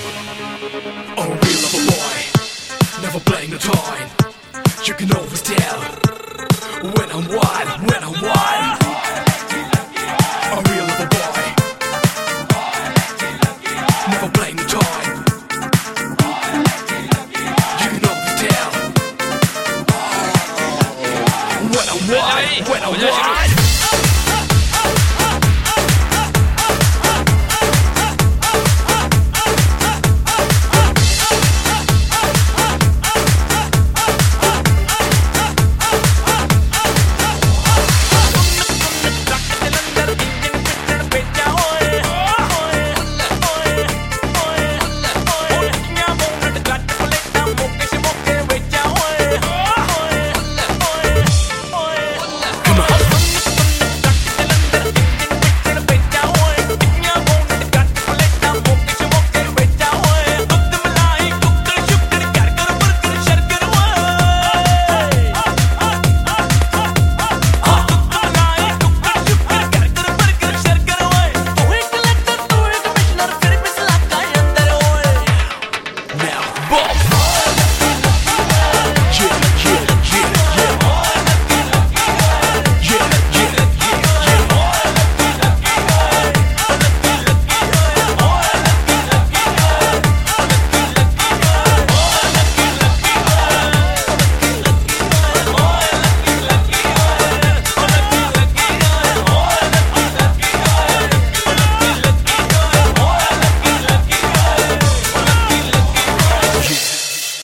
Oh, real lover boy, never playing the toy. You can always tell when I'm wild, when I'm wild. Oh, real lover boy, never playing the toy. You can always tell when I'm wild, when I'm wild.